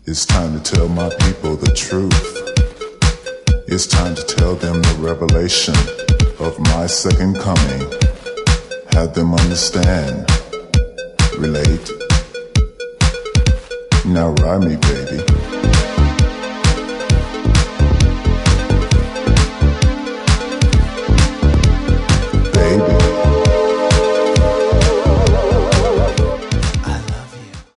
It's time to tell my people the truth. It's time to tell them the revelation of my second coming. Have them understand, relate. Now ride me, baby.